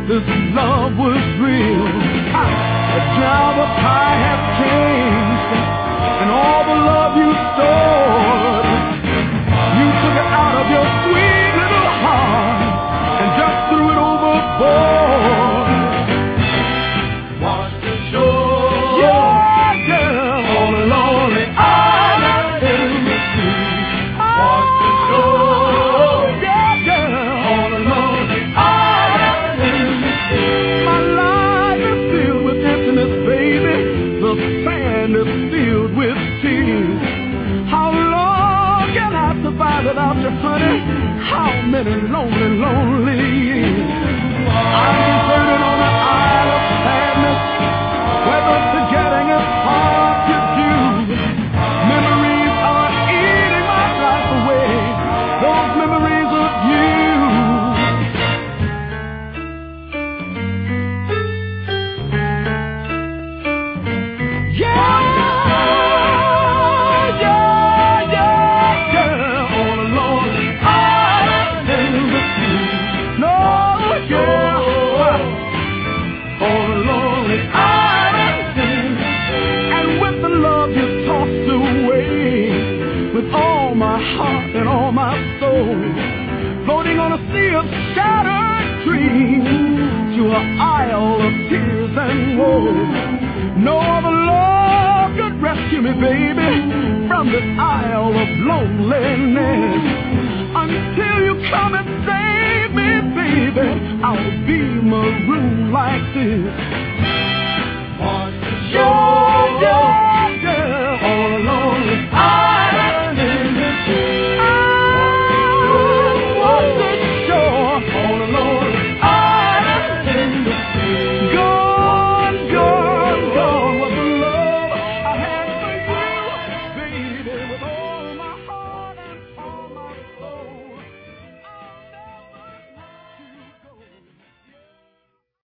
this love was real. Now the tide has changed, and all the love you stored, you took it out of your sweet little heart and just threw it overboard. Washed ashore, yeah, yeah, on a lonely island in the sea. Washed ashore, yeah, yeah, on a lonely island in the sea. My life is filled with emptiness, baby. The sand is filled with tears. How long can I survive without you, honey? How many lonely years? I'm deserted on an isle of sadness, where the forgetting is hard to do. Memories are eating my life away, those memories of you. Heart and all my soul, floating on a sea of shattered dreams, to an isle of tears and woe. No other love could rescue me, baby, from this isle of loneliness. Until you come and save me, baby, I'll be marooned like this.